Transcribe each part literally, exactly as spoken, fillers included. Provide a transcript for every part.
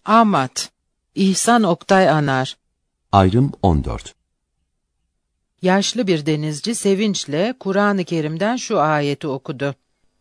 Amat, İhsan Oktay Anar. Ayrım on dört. Yaşlı bir denizci sevinçle Kur'an-ı Kerim'den şu ayeti okudu.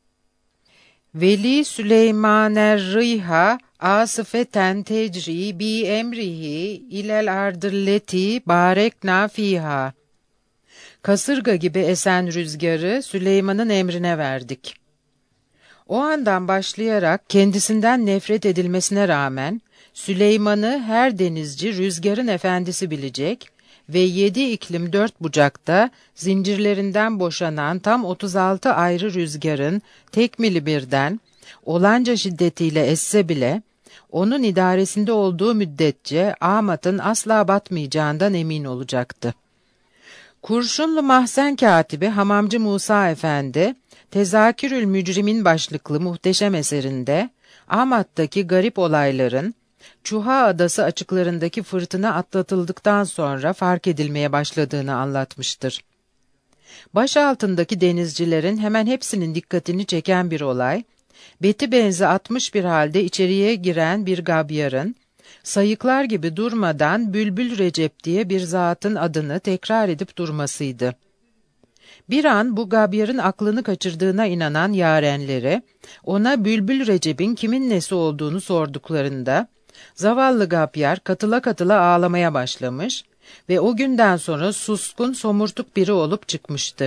Veli Süleymaner Riha asıfeten tecri bi emrihi ilel ardilleti barekna fiha. Kasırga gibi esen rüzgarı Süleyman'ın emrine verdik. O andan başlayarak kendisinden nefret edilmesine rağmen Süleyman'ı her denizci rüzgarın efendisi bilecek ve yedi iklim dört bucakta zincirlerinden boşanan tam otuz altı ayrı rüzgarın tekmili birden olanca şiddetiyle esse bile onun idaresinde olduğu müddetçe Amat'ın asla batmayacağından emin olacaktı. Kurşunlu Mahzen Katibi Hamamcı Musa Efendi, Tezakirül Mücrimin başlıklı muhteşem eserinde Amat'taki garip olayların Çuha Adası açıklarındaki fırtına atlatıldıktan sonra fark edilmeye başladığını anlatmıştır. Baş altındaki denizcilerin hemen hepsinin dikkatini çeken bir olay, beti benzi atmış bir halde içeriye giren bir gabyarın, sayıklar gibi durmadan Bülbül Recep diye bir zatın adını tekrar edip durmasıydı. Bir an bu gabyarın aklını kaçırdığına inanan yarenleri, ona Bülbül Recep'in kimin nesi olduğunu sorduklarında, zavallı gabyar katıla katıla ağlamaya başlamış ve o günden sonra suskun somurtuk biri olup çıkmıştı.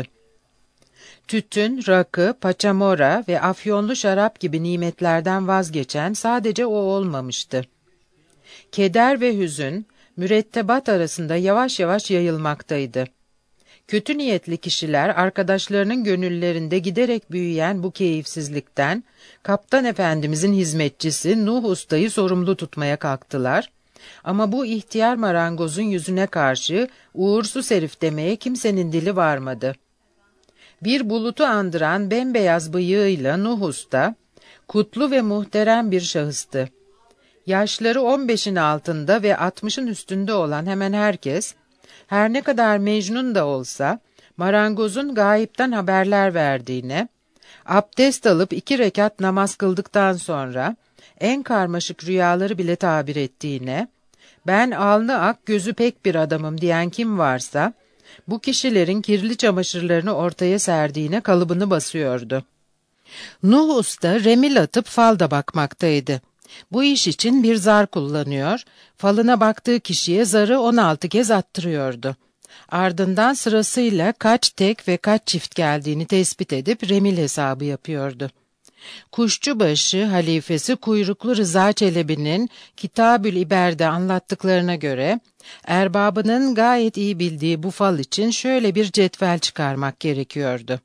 Tütün, rakı, paçamora ve afyonlu şarap gibi nimetlerden vazgeçen sadece o olmamıştı. Keder ve hüzün, mürettebat arasında yavaş yavaş yayılmaktaydı. Kötü niyetli kişiler arkadaşlarının gönüllerinde giderek büyüyen bu keyifsizlikten, Kaptan Efendimizin hizmetçisi Nuh Usta'yı sorumlu tutmaya kalktılar. Ama bu ihtiyar marangozun yüzüne karşı uğursuz herif demeye kimsenin dili varmadı. Bir bulutu andıran bembeyaz bıyığıyla Nuh Usta, kutlu ve muhterem bir şahıstı. Yaşları on beşin altında ve altmışın üstünde olan hemen herkes, her ne kadar Mecnun da olsa, marangozun gayipten haberler verdiğine, abdest alıp iki rekat namaz kıldıktan sonra, en karmaşık rüyaları bile tabir ettiğine, ben alnı ak gözü pek bir adamım diyen kim varsa, bu kişilerin kirli çamaşırlarını ortaya serdiğine kalıbını basıyordu. Nuh Usta remil atıp fal da bakmaktaydı. Bu iş için bir zar kullanıyor, falına baktığı kişiye zarı on altı kez attırıyordu. Ardından sırasıyla kaç tek ve kaç çift geldiğini tespit edip remil hesabı yapıyordu. Kuşçubaşı halifesi Kuyruklu Rıza Çelebi'nin Kitab-ül İber'de anlattıklarına göre, erbabının gayet iyi bildiği bu fal için şöyle bir cetvel çıkarmak gerekiyordu.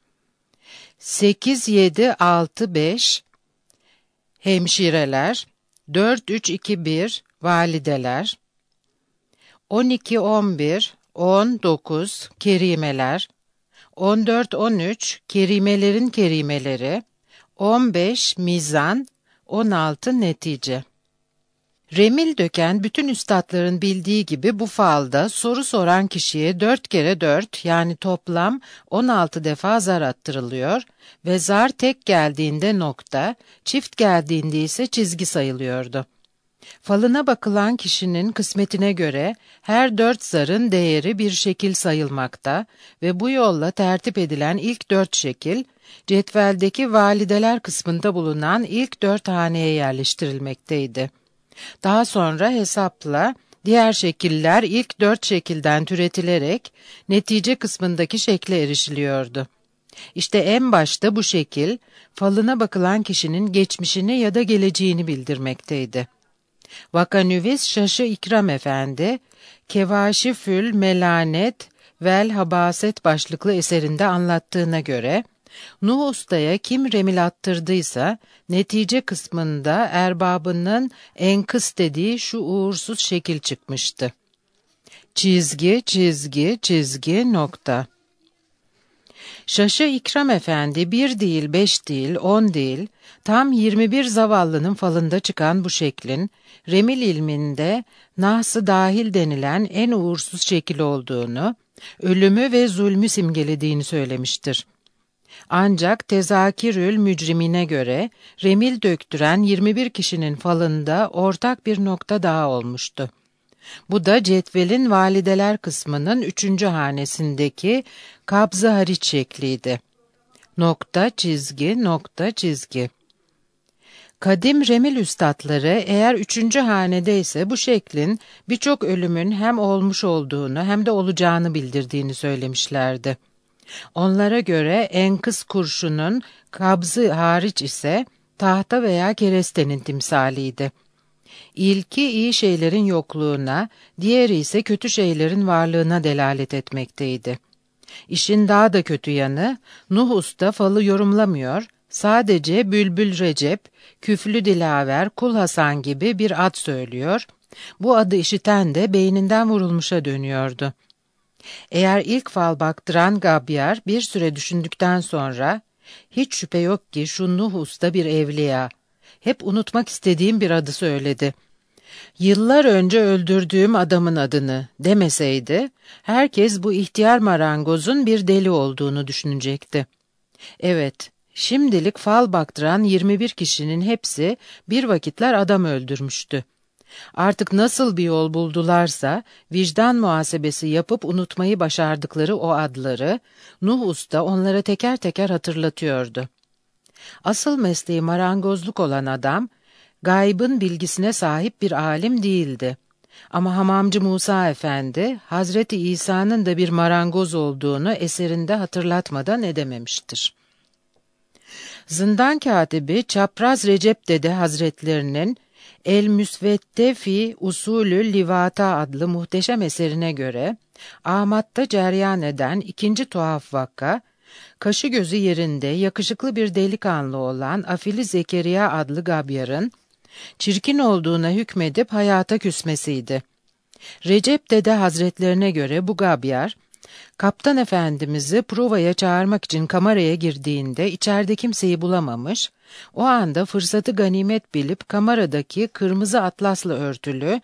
sekiz yedi altı beş hemşireler, dört üç iki bir valideler, on iki on bir on dokuz kerimeler, on dört on üç kerimelerin kerimeleri, on beş mizan, on altı netice. Remil döken bütün üstadların bildiği gibi bu falda soru soran kişiye dört kere dört yani toplam on altı defa zar attırılıyor ve zar tek geldiğinde nokta, çift geldiğinde ise çizgi sayılıyordu. Falına bakılan kişinin kısmetine göre her dört zarın değeri bir şekil sayılmakta ve bu yolla tertip edilen ilk dört şekil, cetveldeki valideler kısmında bulunan ilk dört haneye yerleştirilmekteydi. Daha sonra hesapla diğer şekiller ilk dört şekilden türetilerek netice kısmındaki şekle erişiliyordu. İşte en başta bu şekil, falına bakılan kişinin geçmişini ya da geleceğini bildirmekteydi. Vakanüvis Şaşı İkram Efendi, Kevaşifül Melanet vel Habaset başlıklı eserinde anlattığına göre, Nuh Usta'ya kim remil attırdıysa, netice kısmında erbabının enkıs dediği şu uğursuz şekil çıkmıştı. Çizgi, çizgi, çizgi, nokta. Şaşı İkram Efendi bir değil, beş değil, on değil, tam yirmi bir zavallının falında çıkan bu şeklin, remil ilminde nahs-ı dahil denilen en uğursuz şekil olduğunu, ölümü ve zulmü simgelediğini söylemiştir. Ancak Tezakirül Mücrimine göre remil döktüren yirmi bir kişinin falında ortak bir nokta daha olmuştu. Bu da cetvelin valideler kısmının üçüncü hanesindeki kabzı hariç şekliydi. Nokta, çizgi, nokta, çizgi. Kadim remil üstadları eğer üçüncü hanedeyse bu şeklin birçok ölümün hem olmuş olduğunu hem de olacağını bildirdiğini söylemişlerdi. Onlara göre enkız kurşunun kabzı hariç ise tahta veya kerestenin timsaliydi. İlki iyi şeylerin yokluğuna, diğeri ise kötü şeylerin varlığına delalet etmekteydi. İşin daha da kötü yanı, Nuh Usta falı yorumlamıyor, sadece Bülbül Recep, Küflü Dilaver, Kul Hasan gibi bir ad söylüyor, bu adı işiten de beyninden vurulmuşa dönüyordu. Eğer ilk fal baktıran Gabyar bir süre düşündükten sonra, hiç şüphe yok ki şu Nuh Usta bir evliya, hep unutmak istediğim bir adı söyledi. Yıllar önce öldürdüğüm adamın adını demeseydi, herkes bu ihtiyar marangozun bir deli olduğunu düşünecekti. Evet, şimdilik fal baktıran yirmi bir kişinin hepsi bir vakitler adam öldürmüştü. Artık nasıl bir yol buldularsa, vicdan muhasebesi yapıp unutmayı başardıkları o adları, Nuh Usta onlara teker teker hatırlatıyordu. Asıl mesleği marangozluk olan adam, gaybın bilgisine sahip bir alim değildi. Ama Hamamcı Musa Efendi, Hazreti İsa'nın da bir marangoz olduğunu eserinde hatırlatmadan edememiştir. Zindan katibi Çapraz Recep Dede Hazretlerinin El Müsvedde fi Usulü Livata adlı muhteşem eserine göre, Ahmat'ta cereyan eden ikinci tuhaf vakka, kaşı gözü yerinde yakışıklı bir delikanlı olan Afili Zekeriya adlı Gabyar'ın, çirkin olduğuna hükmedip hayata küsmesiydi. Recep Dede Hazretlerine göre bu Gabyar, Kaptan Efendimiz'i provaya çağırmak için kameraya girdiğinde içeride kimseyi bulamamış, o anda fırsatı ganimet bilip kameradaki kırmızı atlasla örtülü,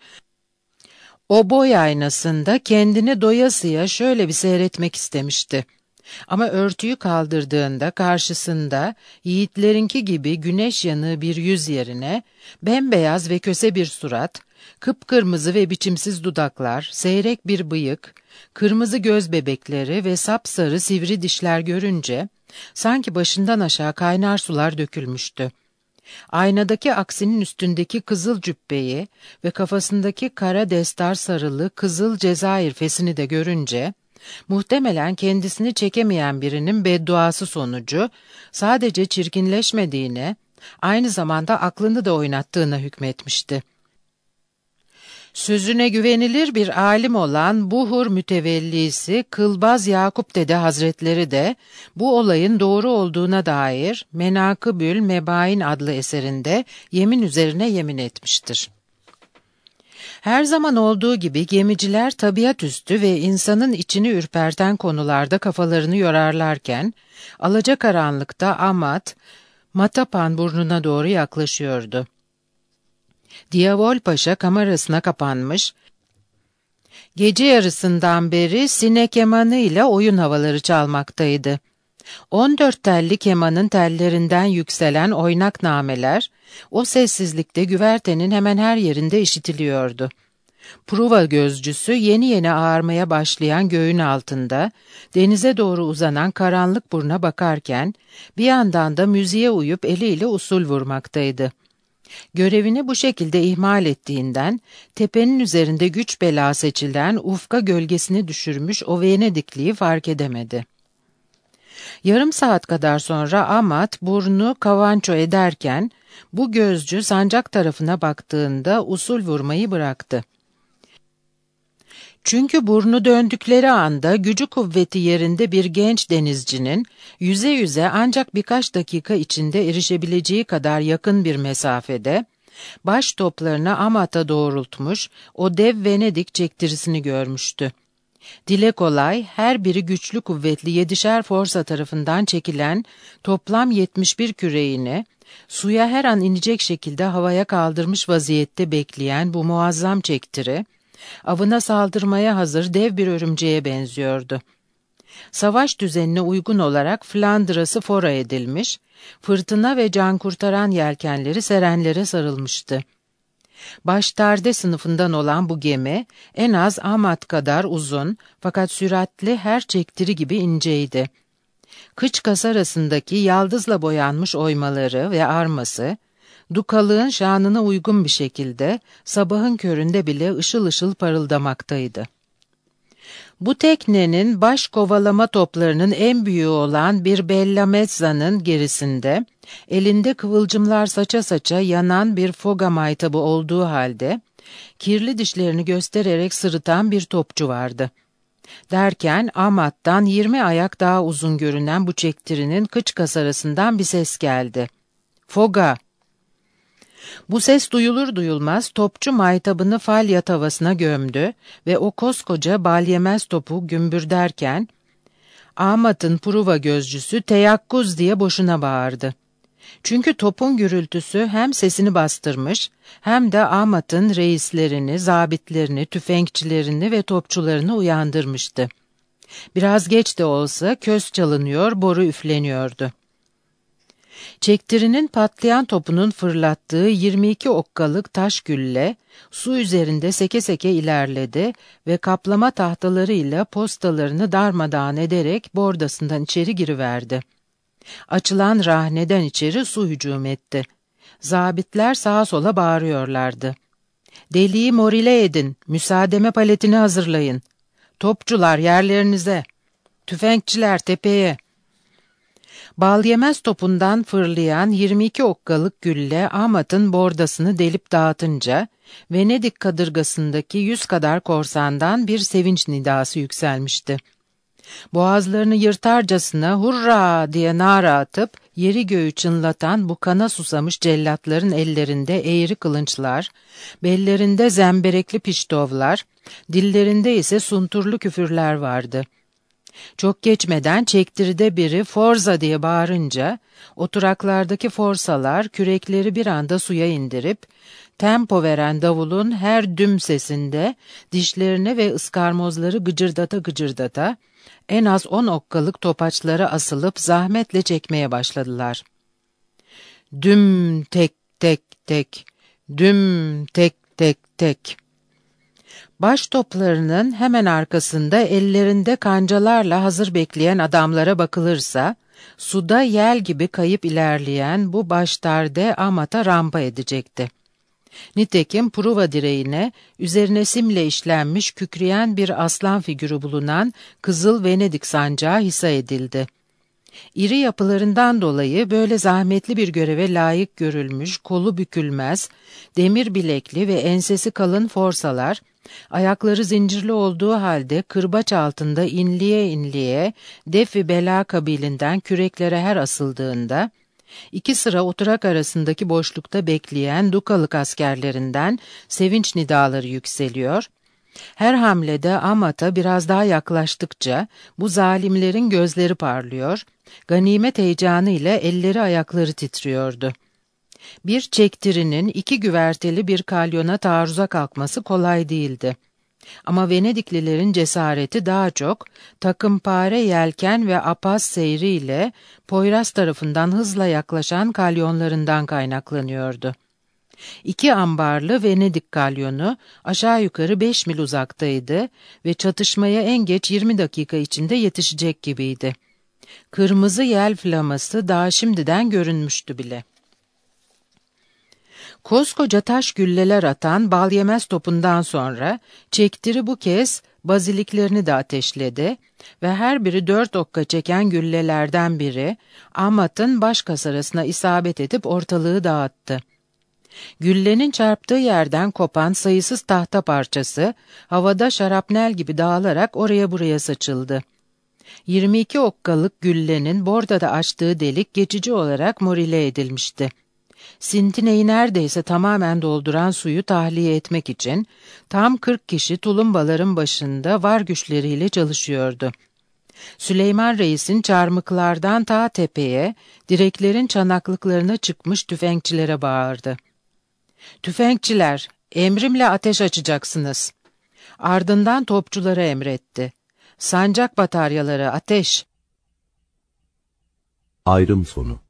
o boy aynasında kendini doyasıya şöyle bir seyretmek istemişti. Ama örtüyü kaldırdığında karşısında yiğitlerinki gibi güneş yanığı bir yüz yerine bembeyaz ve köse bir surat, kıpkırmızı ve biçimsiz dudaklar, seyrek bir bıyık, kırmızı göz bebekleri ve sapsarı sivri dişler görünce sanki başından aşağı kaynar sular dökülmüştü. Aynadaki aksinin üstündeki kızıl cübbeyi ve kafasındaki kara destar sarılı kızıl Cezayir fesini de görünce, muhtemelen kendisini çekemeyen birinin bedduası sonucu sadece çirkinleşmediğine, aynı zamanda aklını da oynattığına hükmetmişti. Sözüne güvenilir bir alim olan Buhur mütevellisi Kılbaz Yakup Dede Hazretleri de bu olayın doğru olduğuna dair Menakıbül Mebain adlı eserinde yemin üzerine yemin etmiştir. Her zaman olduğu gibi gemiciler tabiatüstü ve insanın içini ürperten konularda kafalarını yorarlarken, alacakaranlıkta Amat, Matapan burnuna doğru yaklaşıyordu. Diyavol Paşa kamerasına kapanmış, gece yarısından beri sine kemanı ile oyun havaları çalmaktaydı. On dört telli kemanın tellerinden yükselen oynak nameler, o sessizlikte güvertenin hemen her yerinde işitiliyordu. Pruva gözcüsü yeni yeni ağarmaya başlayan göğün altında, denize doğru uzanan karanlık buruna bakarken, bir yandan da müziğe uyup eliyle usul vurmaktaydı. Görevini bu şekilde ihmal ettiğinden, tepenin üzerinde güç bela seçilen ufka gölgesini düşürmüş o Venedikliyi fark edemedi. Yarım saat kadar sonra Amat burnu kavanço ederken, bu gözcü sancak tarafına baktığında usul vurmayı bıraktı. Çünkü burnu döndükleri anda gücü kuvveti yerinde bir genç denizcinin yüze yüze ancak birkaç dakika içinde erişebileceği kadar yakın bir mesafede, baş toplarını Amat'a doğrultmuş o dev Venedik çektirisini görmüştü. Dile kolay, her biri güçlü kuvvetli yedişer forsa tarafından çekilen toplam yetmiş bir küreğini, suya her an inecek şekilde havaya kaldırmış vaziyette bekleyen bu muazzam çektiri, avına saldırmaya hazır dev bir örümceğe benziyordu. Savaş düzenine uygun olarak Flandıra'sı fora edilmiş, fırtına ve can kurtaran yelkenleri serenlere sarılmıştı. Baştarde sınıfından olan bu gemi, en az Amat kadar uzun fakat süratli her çektiri gibi inceydi. Kıç kasarasındaki yaldızla boyanmış oymaları ve arması, dukalığın şanına uygun bir şekilde sabahın köründe bile ışıl ışıl parıldamaktaydı. Bu teknenin baş kovalama toplarının en büyüğü olan bir Bella Mezza'nın gerisinde, elinde kıvılcımlar saça saça yanan bir foga maytabı olduğu halde, kirli dişlerini göstererek sırıtan bir topçu vardı. Derken Amat'tan yirmi ayak daha uzun görünen bu çektirinin kıç kasarasından bir ses geldi. "Foga!" Bu ses duyulur duyulmaz topçu maytabını falya tavasına gömdü ve o koskoca balyemez topu gümbürderken, Amat'ın pruva gözcüsü teyakkuz diye boşuna bağırdı. Çünkü topun gürültüsü hem sesini bastırmış hem de Amat'ın reislerini, zabitlerini, tüfekçilerini ve topçularını uyandırmıştı. Biraz geç de olsa köz çalınıyor, boru üfleniyordu. Çektirinin patlayan topunun fırlattığı yirmi iki okkalık taş gülle, su üzerinde seke seke ilerledi ve kaplama tahtalarıyla postalarını darmadağın ederek bordasından içeri giriverdi. Açılan rahneden içeri su hücum etti. Zabitler sağa sola bağırıyorlardı. "Deliği morile edin, müsaademe paletini hazırlayın. Topçular yerlerinize, tüfekçiler tepeye." Balyemez topundan fırlayan yirmi iki okkalık gülle Amat'ın bordasını delip dağıtınca, Venedik kadırgasındaki yüz kadar korsandan bir sevinç nidası yükselmişti. Boğazlarını yırtarcasına "hurra" diye nara atıp yeri göğü çınlatan bu kana susamış cellatların ellerinde eğri kılınçlar, bellerinde zemberekli piştovlar, dillerinde ise sunturlu küfürler vardı. Çok geçmeden çektiride biri "Forza" diye bağırınca, oturaklardaki forsalar kürekleri bir anda suya indirip, tempo veren davulun her düm sesinde dişlerini ve ıskarmozları gıcırdata gıcırdata, en az on okkalık topaçlara asılıp zahmetle çekmeye başladılar. Düm tek tek tek, düm tek tek tek. Baş toplarının hemen arkasında ellerinde kancalarla hazır bekleyen adamlara bakılırsa, suda yel gibi kayıp ilerleyen bu baştarde Amat'a rampa edecekti. Nitekim pruva direğine, üzerine simle işlenmiş kükreyen bir aslan figürü bulunan Kızıl Venedik sancağı hisa edildi. İri yapılarından dolayı böyle zahmetli bir göreve layık görülmüş, kolu bükülmez, demir bilekli ve ensesi kalın forsalar, ayakları zincirli olduğu halde kırbaç altında inliye inliye, def-i bela kabilinden küreklere her asıldığında, İki sıra oturak arasındaki boşlukta bekleyen dukalık askerlerinden sevinç nidaları yükseliyor. Her hamlede Amat'a biraz daha yaklaştıkça bu zalimlerin gözleri parlıyor, ganimet heyecanı ile elleri ayakları titriyordu. Bir çektirinin iki güverteli bir kalyona taarruza kalkması kolay değildi. Ama Venediklilerin cesareti daha çok takımpare yelken ve apaz seyriyle Poyraz tarafından hızla yaklaşan kalyonlarından kaynaklanıyordu. İki ambarlı Venedik kalyonu aşağı yukarı beş mil uzaktaydı ve çatışmaya en geç yirmi dakika içinde yetişecek gibiydi. Kırmızı yel flaması daha şimdiden görünmüştü bile. Koskoca taş gülleler atan balyemez topundan sonra çektiri bu kez baziliklerini de ateşledi ve her biri dört okka çeken güllelerden biri Amat'ın baş kasarasına isabet edip ortalığı dağıttı. Güllenin çarptığı yerden kopan sayısız tahta parçası havada şarapnel gibi dağılarak oraya buraya saçıldı. yirmi iki okkalık güllenin bordada açtığı delik geçici olarak morile edilmişti. Sintineyi neredeyse tamamen dolduran suyu tahliye etmek için tam kırk kişi tulumbaların başında var güçleriyle çalışıyordu. Süleyman Reis'in çarmıklardan ta tepeye, direklerin çanaklıklarına çıkmış tüfekçilere bağırdı. "Tüfekçiler, emrimle ateş açacaksınız." Ardından topçulara emretti. Sancak bataryaları, ateş! Ayrım sonu.